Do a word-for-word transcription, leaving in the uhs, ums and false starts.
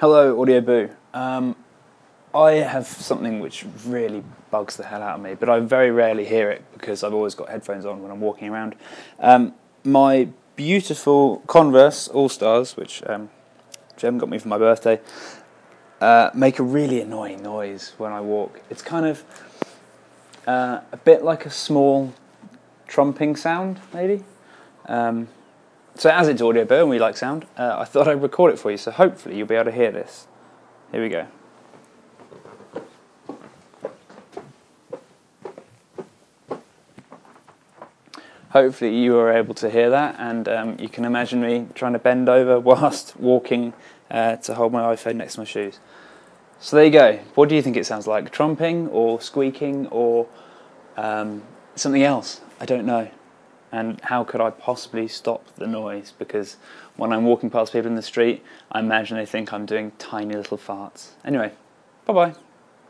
Hello, Audio Boo. Um, I have something which really bugs the hell out of me, but I very rarely hear it because I've always got headphones on when I'm walking around. Um, my beautiful Converse All-Stars, which um, Jem got me for my birthday, uh, make a really annoying noise when I walk. It's kind of uh, a bit like a small trumping sound, maybe. Um, So as it's Audio Boo and we like sound, uh, I thought I'd record it for you, so hopefully you'll be able to hear this. Here we go. Hopefully you are able to hear that, and um, you can imagine me trying to bend over whilst walking uh, to hold my iPhone next to my shoes. So there you go. What do you think it sounds like? Trumping or squeaking or um, something else? I don't know. And how could I possibly stop the noise? Because when I'm walking past people in the street, I imagine they think I'm doing tiny little farts. Anyway, bye-bye.